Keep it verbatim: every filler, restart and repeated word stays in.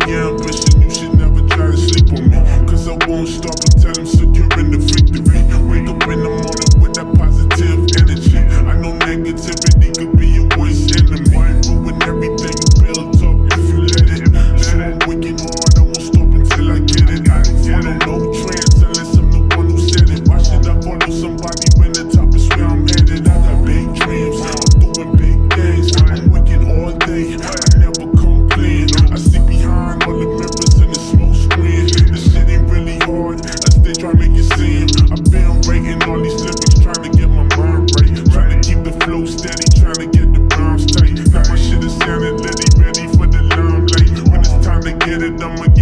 your ambition, you should never try to sleep on me. Cause I won't stop until I'm securing the victory. Wake up in the morning with that positive energy. I know negativity could be your worst enemy. Ruin everything you built up if you let it. So I'm working hard, I won't stop until I get it. I don't follow no trends unless I'm the one who said it. Why should I follow somebody when the top is where I'm headed? I got big dreams, I'm doing big things. I'm working all day, I never complain. I see behind all the mirrors and the smoke screen. This shit ain't really hard, I still try to make it seem. I've been writing all these lyrics, trying to get my mind right. Trying to keep the flow steady, trying to get the rhymes tight. Now my shit is sounding litty, ready for the limelight. When it's time to get it, I'ma